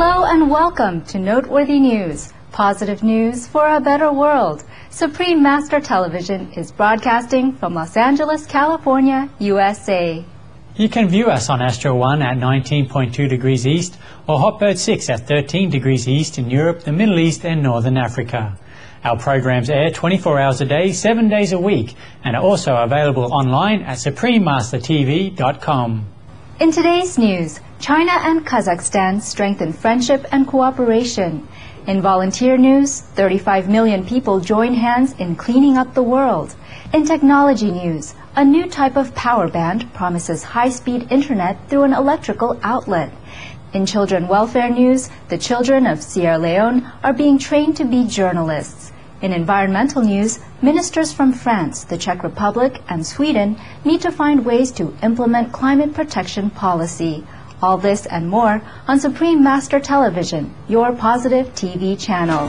Hello and welcome to Noteworthy News, positive news for a better world. Supreme Master Television is broadcasting from Los Angeles, California, USA. You can view us on Astro 1 at 19.2 degrees east or Hotbird 6 at 13 degrees east in Europe, the Middle East and Northern Africa. Our programs air 24 hours a day, 7 days a week, and are also available online at suprememastertv.com. In today's news, China and Kazakhstan strengthen friendship and cooperation. In volunteer news, 35 million people join hands in cleaning up the world. In technology news, a new type of power band promises high-speed internet through an electrical outlet. In children welfare news, the children of Sierra Leone are being trained to be journalists. In environmental news, ministers from France, the Czech Republic, and Sweden meet to find ways to implement climate protection policy. All this and more on Supreme Master Television, your positive TV channel.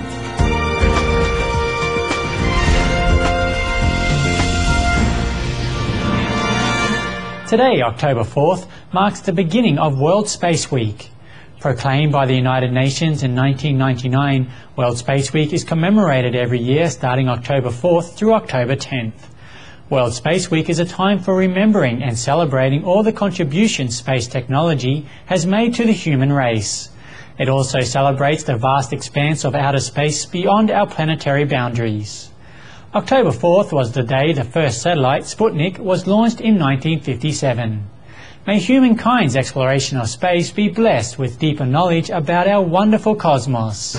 Today, October 4th, marks the beginning of World Space Week. Proclaimed by the United Nations in 1999, World Space Week is commemorated every year starting October 4th through October 10th. World Space Week is a time for remembering and celebrating all the contributions space technology has made to the human race. It also celebrates the vast expanse of outer space beyond our planetary boundaries. October 4th was the day the first satellite, Sputnik, was launched in 1957. May humankind's exploration of space be blessed with deeper knowledge about our wonderful cosmos.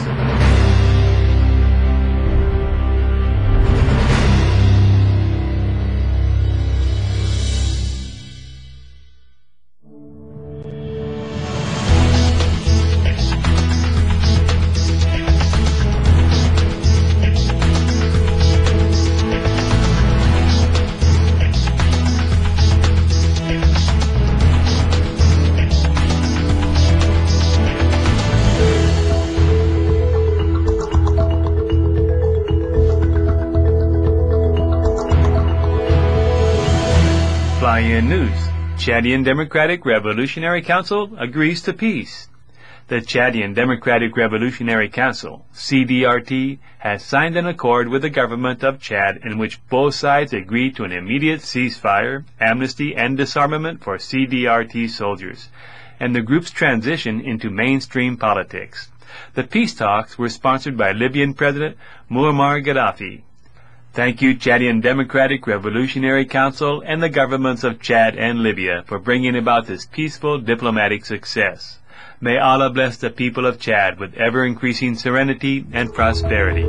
Fly-in news. Chadian Democratic Revolutionary Council agrees to peace. The Chadian Democratic Revolutionary Council, CDRT, has signed an accord with the government of Chad in which both sides agree to an immediate ceasefire, amnesty, and disarmament for CDRT soldiers, and the group's transition into mainstream politics. The peace talks were sponsored by Libyan President Muammar Gaddafi. Thank you, Chadian Democratic Revolutionary Council and the governments of Chad and Libya for bringing about this peaceful diplomatic success. May Allah bless the people of Chad with ever-increasing serenity and prosperity.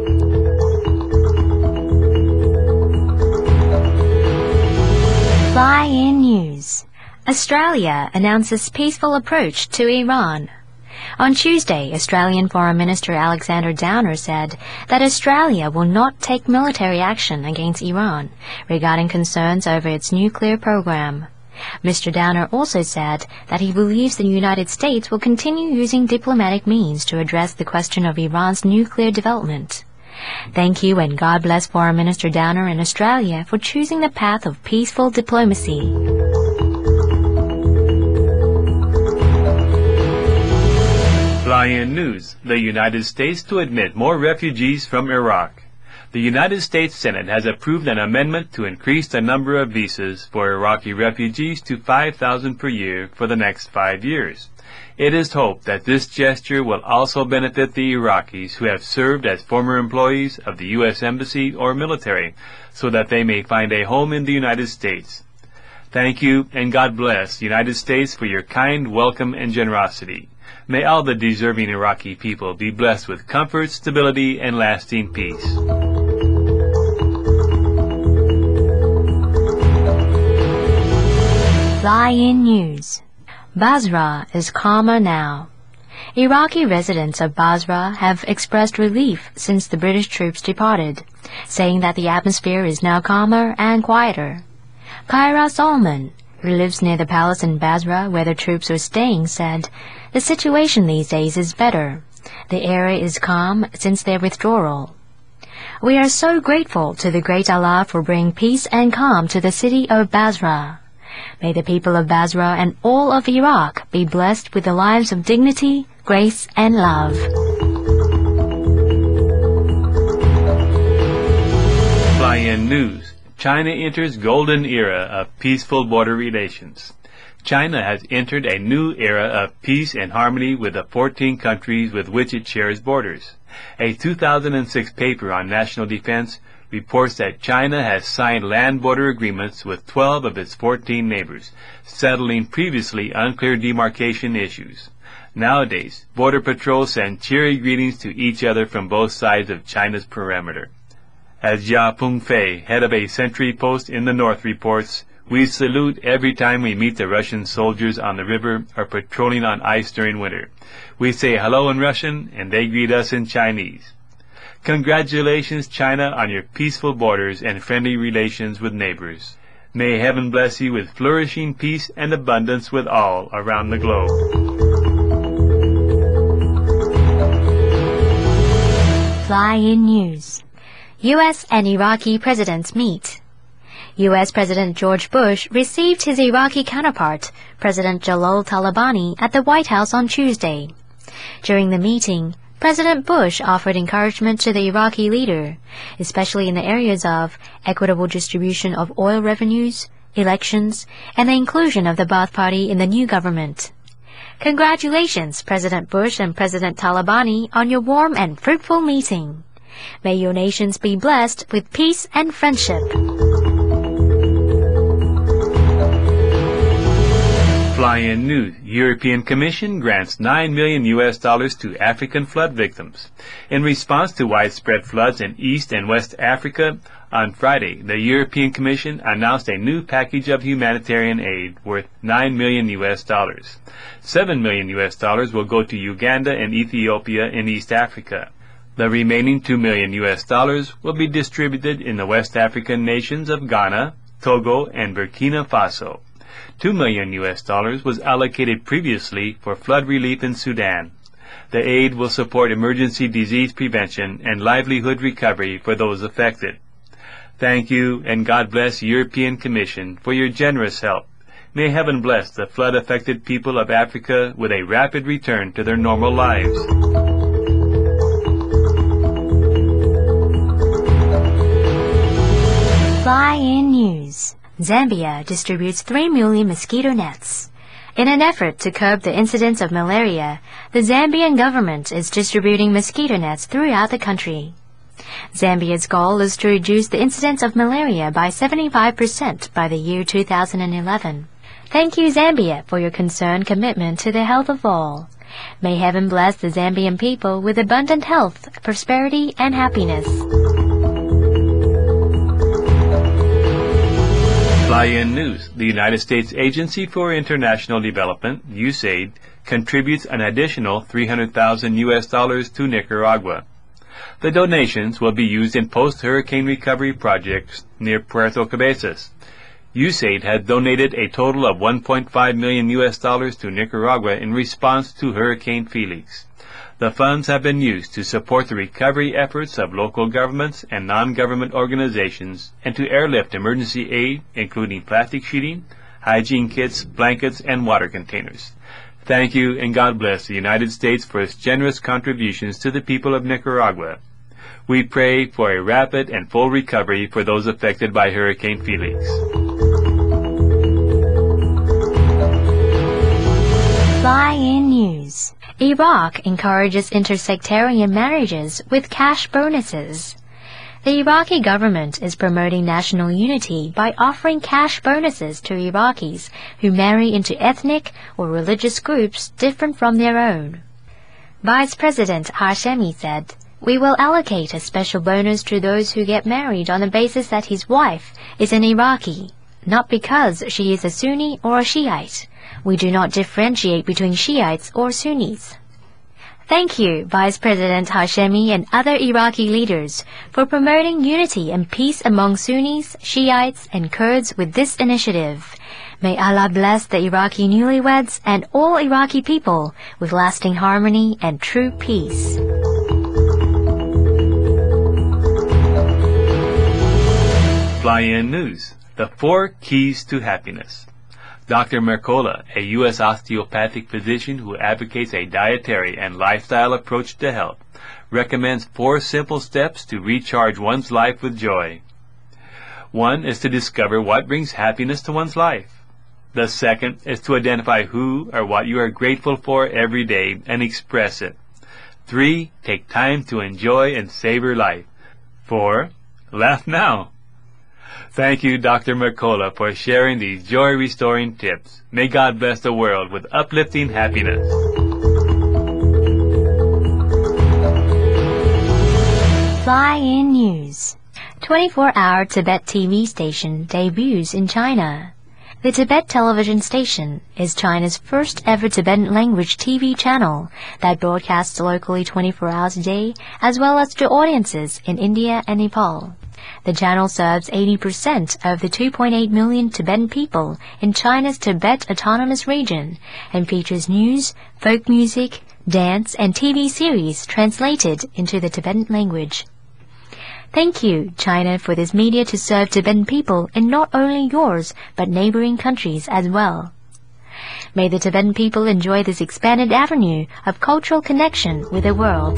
Fly-in news. Australia announces peaceful approach to Iran. On Tuesday, Australian Foreign Minister Alexander Downer said that Australia will not take military action against Iran regarding concerns over its nuclear program. Mr. Downer also said that he believes the United States will continue using diplomatic means to address the question of Iran's nuclear development. Thank you and God bless Foreign Minister Downer and Australia for choosing the path of peaceful diplomacy. Fly-in news. The United States to admit more refugees from Iraq. The United States Senate has approved an amendment to increase the number of visas for Iraqi refugees to 5,000 per year for the next 5 years. It is hoped that this gesture will also benefit the Iraqis who have served as former employees of the U.S. Embassy or military, so that they may find a home in the United States. Thank you, and God bless the United States for your kind welcome and generosity. May all the deserving Iraqi people be blessed with comfort, stability, and lasting peace. Fly-in news. Basra is calmer now. Iraqi residents of Basra have expressed relief since the British troops departed, saying that the atmosphere is now calmer and quieter. Kyra Solomon, who lives near the palace in Basra where the troops are staying, said, "The situation these days is better. The area is calm since their withdrawal. We are so grateful to the great Allah for bringing peace and calm to the city of Basra. May the people of Basra and all of Iraq be blessed with the lives of dignity, grace and love. Fly-in news. China enters golden era of peaceful border relations. China has entered a new era of peace and harmony with the 14 countries with which it shares borders. A 2006 paper on national defense reports that China has signed land border agreements with 12 of its 14 neighbors, settling previously unclear demarcation issues. Nowadays, border patrols send cheery greetings to each other from both sides of China's perimeter. As Jia Pengfei, head of a sentry post in the north, reports, "We salute every time we meet the Russian soldiers on the river or patrolling on ice during winter. We say hello in Russian, and they greet us in Chinese." Congratulations, China, on your peaceful borders and friendly relations with neighbors. May heaven bless you with flourishing peace and abundance with all around the globe. Fly-in news. U.S. and Iraqi presidents meet. U.S. President George Bush received his Iraqi counterpart, President Jalal Talabani, at the White House on Tuesday. During the meeting, President Bush offered encouragement to the Iraqi leader, especially in the areas of equitable distribution of oil revenues, elections, and the inclusion of the Ba'ath Party in the new government. Congratulations, President Bush and President Talabani, on your warm and fruitful meeting. May your nations be blessed with peace and friendship. Fly-in news. European Commission grants $9 million to African flood victims. In response to widespread floods in East and West Africa, on Friday, the European Commission announced a new package of humanitarian aid worth $9 million. $7 million will go to Uganda and Ethiopia in East Africa. The remaining $2 million will be distributed in the West African nations of Ghana, Togo, and Burkina Faso. $2 million was allocated previously for flood relief in Sudan. The aid will support emergency disease prevention and livelihood recovery for those affected. Thank you, and God bless European Commission for your generous help. May heaven bless the flood-affected people of Africa with a rapid return to their normal lives. Fly-in news. Zambia distributes 3 million mosquito nets. In an effort to curb the incidence of malaria, the Zambian government is distributing mosquito nets throughout the country. Zambia's goal is to reduce the incidence of malaria by 75% by the year 2011. Thank you, Zambia, for your concerned commitment to the health of all. May heaven bless the Zambian people with abundant health, prosperity, and happiness. Fly-in news. The United States Agency for International Development, USAID, contributes an additional $300,000 to Nicaragua. The donations will be used in post-hurricane recovery projects near Puerto Cabezas. USAID has donated a total of $1.5 million to Nicaragua in response to Hurricane Felix. The funds have been used to support the recovery efforts of local governments and non-government organizations and to airlift emergency aid, including plastic sheeting, hygiene kits, blankets, and water containers. Thank you, and God bless the United States for its generous contributions to the people of Nicaragua. We pray for a rapid and full recovery for those affected by Hurricane Felix. Fly-in news. Iraq encourages intersectarian marriages with cash bonuses. The Iraqi government is promoting national unity by offering cash bonuses to Iraqis who marry into ethnic or religious groups different from their own. Vice President Hashemi said, "We will allocate a special bonus to those who get married on the basis that his wife is an Iraqi, not because she is a Sunni or a Shiite. We do not differentiate between Shiites or Sunnis." Thank you, Vice President Hashemi and other Iraqi leaders, for promoting unity and peace among Sunnis, Shiites, and Kurds with this initiative. May Allah bless the Iraqi newlyweds and all Iraqi people with lasting harmony and true peace. Fly-in news. The 4 keys to happiness. Dr. Mercola, a U.S. osteopathic physician who advocates a dietary and lifestyle approach to health, recommends 4 simple steps to recharge one's life with joy. 1 is to discover what brings happiness to one's life. The second is to identify who or what you are grateful for every day and express it. 3, take time to enjoy and savor life. 4, laugh now. Thank you, Dr. Mercola, for sharing these joy-restoring tips. May God bless the world with uplifting happiness. Fly-in news. 24-hour Tibet TV station debuts in China. The Tibet television station is China's first ever Tibetan language TV channel that broadcasts locally 24 hours a day, as well as to audiences in India and Nepal. The channel serves 80% of the 2.8 million Tibetan people in China's Tibet Autonomous Region and features news, folk music, dance, and TV series translated into the Tibetan language. Thank you, China, for this media to serve Tibetan people in not only yours, but neighboring countries as well. May the Tibetan people enjoy this expanded avenue of cultural connection with the world.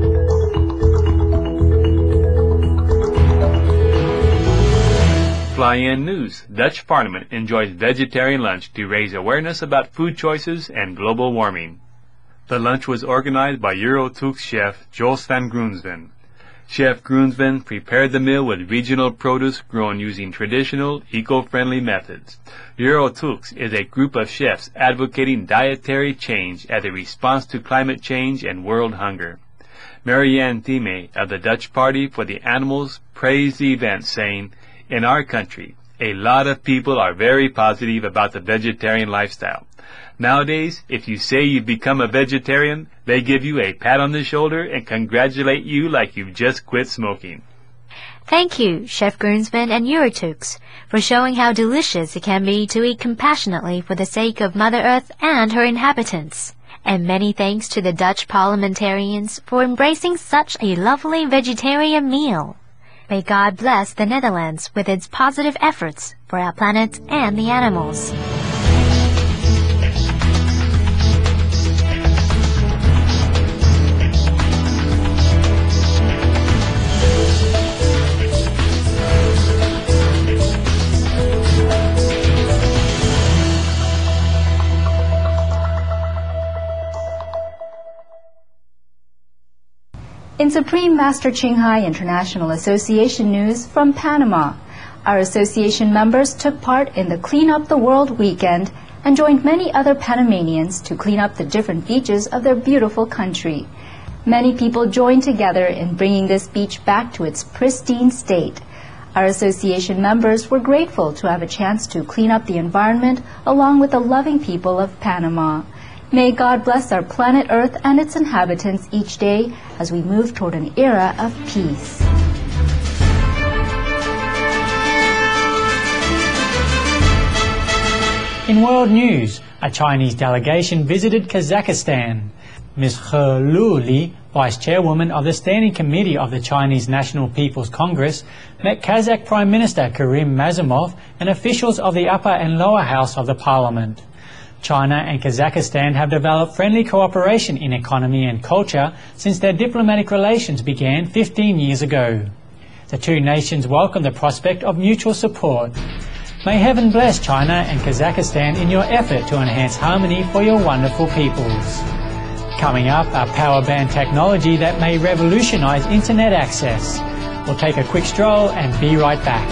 Fly-in news. Dutch Parliament enjoys vegetarian lunch to raise awareness about food choices and global warming. The lunch was organized by Eurotux chef Jos van Groensven. Chef Groensven prepared the meal with regional produce grown using traditional, eco-friendly methods. Eurotux is a group of chefs advocating dietary change as a response to climate change and world hunger. Marianne Thieme of the Dutch Party for the Animals praised the event, saying, "In our country, a lot of people are very positive about the vegetarian lifestyle. Nowadays, if you say you've become a vegetarian, they give you a pat on the shoulder and congratulate you like you've just quit smoking." Thank you, Chef Groensman and Eurotux, for showing how delicious it can be to eat compassionately for the sake of Mother Earth and her inhabitants. And many thanks to the Dutch parliamentarians for embracing such a lovely vegetarian meal. May God bless the Netherlands with its positive efforts for our planet and the animals. In Supreme Master Ching Hai International Association news from Panama, our association members took part in the Clean Up the World weekend and joined many other Panamanians to clean up the different beaches of their beautiful country. Many people joined together in bringing this beach back to its pristine state. Our association members were grateful to have a chance to clean up the environment along with the loving people of Panama. May God bless our planet Earth and its inhabitants each day as we move toward an era of peace. In world news, a Chinese delegation visited Kazakhstan. Ms. He Lu, Vice Chairwoman of the Standing Committee of the Chinese National People's Congress, met Kazakh Prime Minister Karim Mazumov and officials of the upper and lower house of the parliament. China and Kazakhstan have developed friendly cooperation in economy and culture since their diplomatic relations began 15 years ago. The two nations welcome the prospect of mutual support. May heaven bless China and Kazakhstan in your effort to enhance harmony for your wonderful peoples. Coming up, a power band technology that may revolutionize internet access. We'll take a quick stroll and be right back.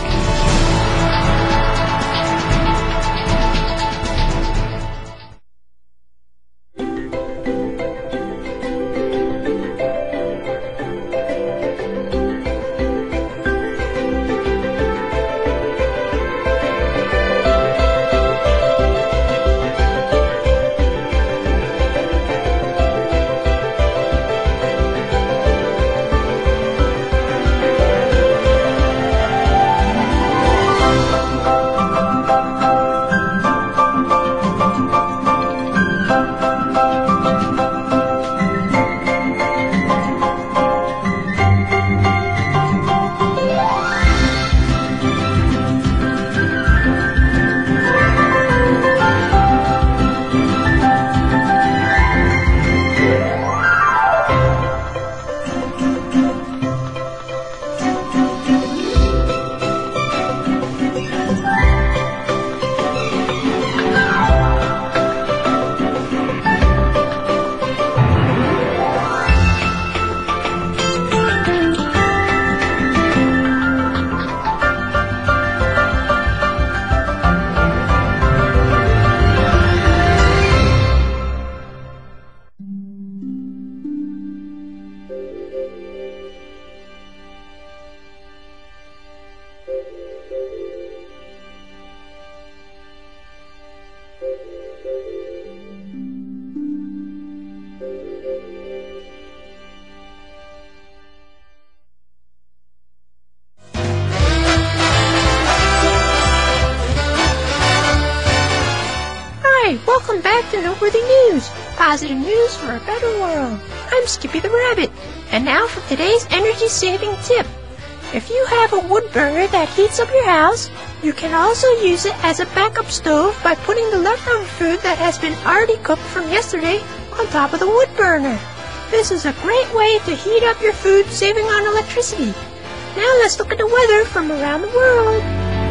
back to Noteworthy News, positive news for a better world. I'm Skippy the Rabbit, and now for today's energy-saving tip. If you have a wood burner that heats up your house, you can also use it as a backup stove by putting the leftover food that has been already cooked from yesterday on top of the wood burner. This is a great way to heat up your food, saving on electricity. Now let's look at the weather from around the world.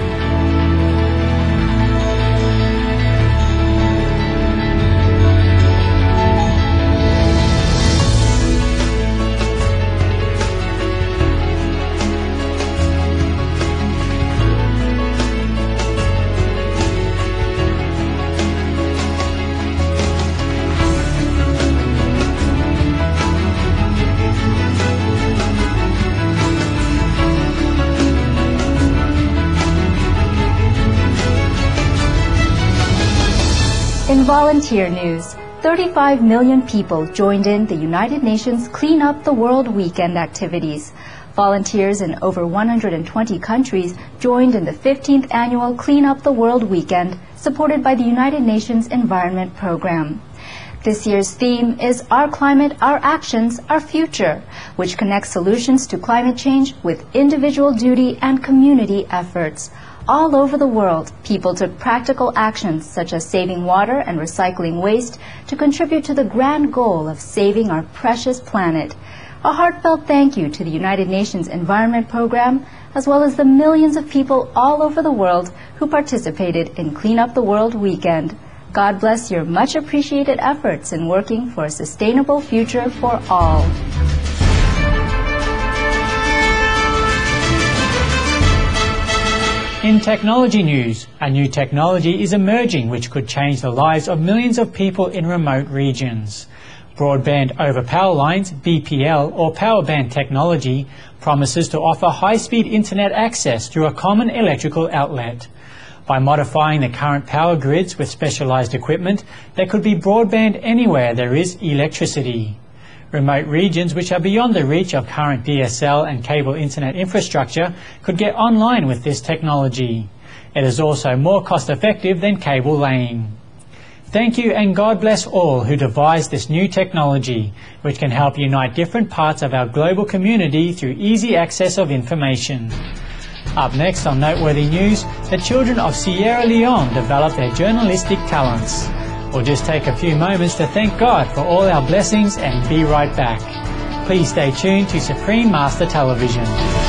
In volunteer news, 35 million people joined in the United Nations Clean Up the World Weekend activities. Volunteers in over 120 countries joined in the 15th annual Clean Up the World Weekend, supported by the United Nations Environment Program. This year's theme is Our Climate, Our Actions, Our Future, which connects solutions to climate change with individual duty and community efforts. All over the world, people took practical actions such as saving water and recycling waste to contribute to the grand goal of saving our precious planet. A heartfelt thank you to the United Nations Environment Program, as well as the millions of people all over the world who participated in Clean Up the World Weekend. God bless your much appreciated efforts in working for a sustainable future for all. In technology news, a new technology is emerging which could change the lives of millions of people in remote regions. Broadband over power lines, BPL, or power band technology promises to offer high-speed internet access through a common electrical outlet. By modifying the current power grids with specialized equipment, there could be broadband anywhere there is electricity. Remote regions which are beyond the reach of current DSL and cable internet infrastructure could get online with this technology. It is also more cost-effective than cable laying. Thank you and God bless all who devised this new technology, which can help unite different parts of our global community through easy access of information. Up next on Noteworthy News, the children of Sierra Leone develop their journalistic talents. We'll just take a few moments to thank God for all our blessings and be right back. Please stay tuned to Supreme Master Television.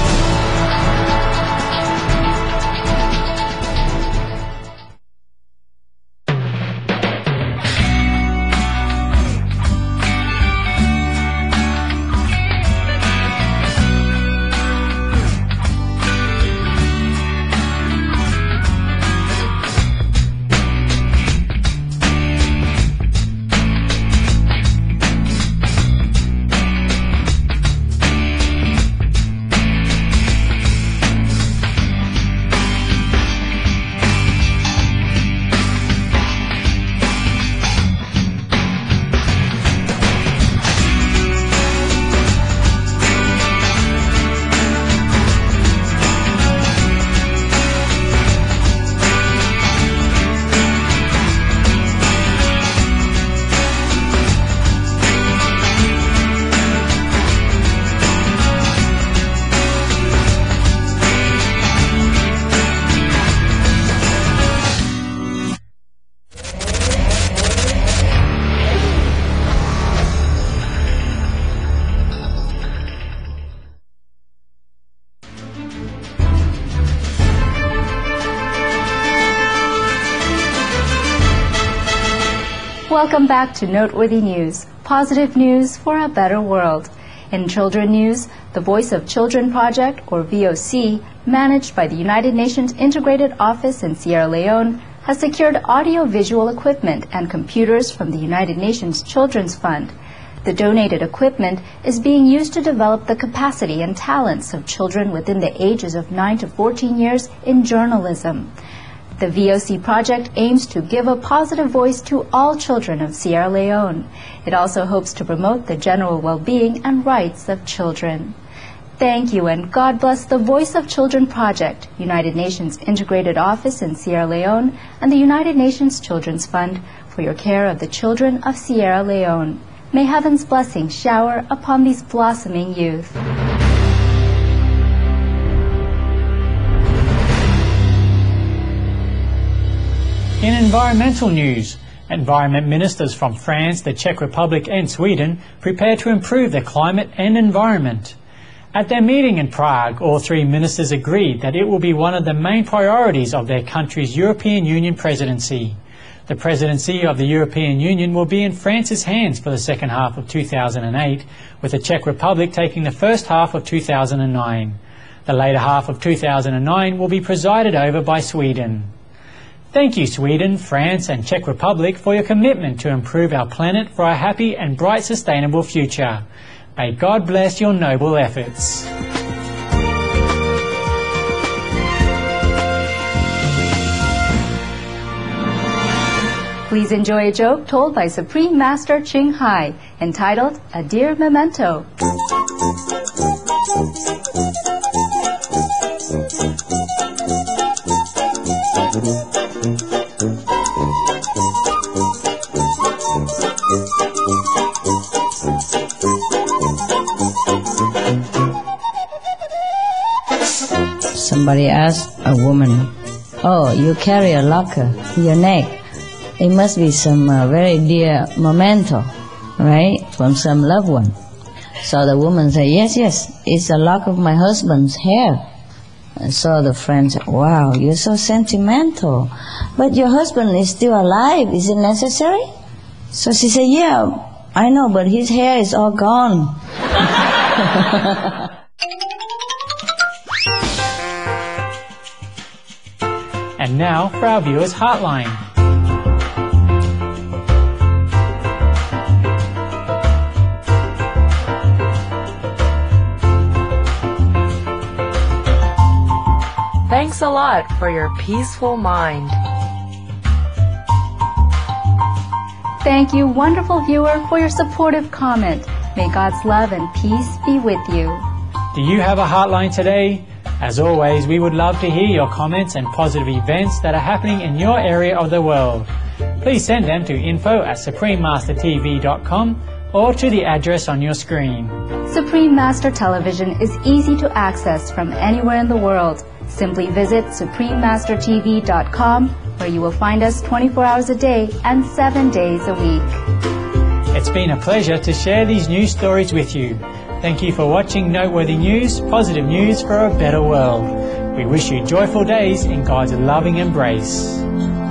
Welcome back to Noteworthy News, positive news for a better world. In children news, the Voice of Children Project, or VOC, managed by the United Nations Integrated Office in Sierra Leone, has secured audio-visual equipment and computers from the United Nations Children's Fund. The donated equipment is being used to develop the capacity and talents of children within the ages of 9 to 14 years in journalism. The VOC project aims to give a positive voice to all children of Sierra Leone. It also hopes to promote the general well-being and rights of children. Thank you and God bless the Voice of Children Project, United Nations Integrated Office in Sierra Leone, and the United Nations Children's Fund for your care of the children of Sierra Leone. May heaven's blessings shower upon these blossoming youth. In environmental news, environment ministers from France, the Czech Republic and Sweden prepare to improve the climate and environment. At their meeting in Prague, all three ministers agreed that it will be one of the main priorities of their country's European Union presidency. The presidency of the European Union will be in France's hands for the second half of 2008, with the Czech Republic taking the first half of 2009. The later half of 2009 will be presided over by Sweden. Thank you, Sweden, France and Czech Republic, for your commitment to improve our planet for a happy and bright sustainable future. May God bless your noble efforts. Please enjoy a joke told by Supreme Master Ching Hai, entitled A Dear Memento. Somebody asked a woman, "Oh, you carry a locker in your neck. It must be some very dear memento, right, from some loved one." So the woman said, yes, it's a lock of my husband's hair. And so the friend said, "Wow, you're so sentimental. But your husband is still alive. Is it necessary?" So she said, "Yeah, I know, but his hair is all gone." And now for our viewers' hotline. Thanks a lot for your peaceful mind. Thank you, wonderful viewer, for your supportive comment. May God's love and peace be with you. Do you have a hotline today? As always, we would love to hear your comments and positive events that are happening in your area of the world. Please send them to info@suprememastertv.com or to the address on your screen. Supreme Master Television is easy to access from anywhere in the world. Simply visit suprememastertv.com, where you will find us 24 hours a day and 7 days a week. It's been a pleasure to share these news stories with you. Thank you for watching Noteworthy News, positive news for a better world. We wish you joyful days in God's loving embrace.